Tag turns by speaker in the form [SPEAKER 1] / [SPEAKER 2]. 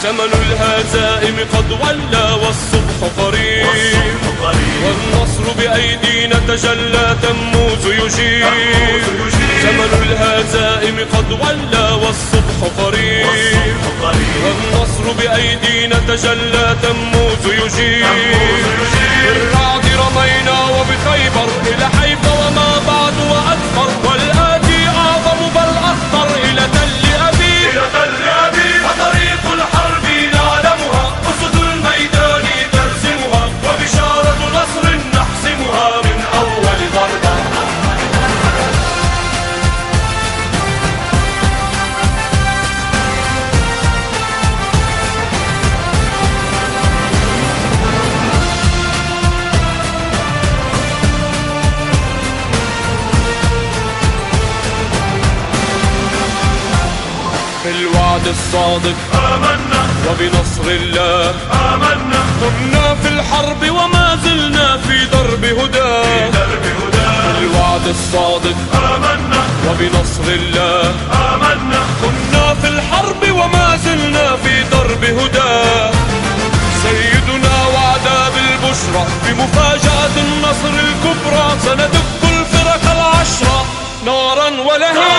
[SPEAKER 1] زمن الهزائم قد ولى والصبح قريب، والنصر بأيدينا تجلى تموز يجيب. زمن الهزائم قد ولى والصبح قريب، والنصر بأيدينا تجلى تموز يجيب. بالرعد رمينا وبخيبر إلى حيفا وما بعد وأكثر، والآتي أعظم بل أخطر إلى تل أبيب. وطريق الحرب نعلمها، أسد الميدان ترسمها، وبشارة نصر نحسمها من أول ضربة. بالوعد الصادق آمنا، وبنصر الله آمنا. كنا في الحرب وما زلنا في درب هدى، بالوعد الصادق آمنا، وبنصر الله آمنا. كنا في الحرب وما زلنا في درب هدى. سيدنا وعدا بالبشرى بمفاجأة النصر الكبرى، سندك الفرق العشرة نارا ولهيبا.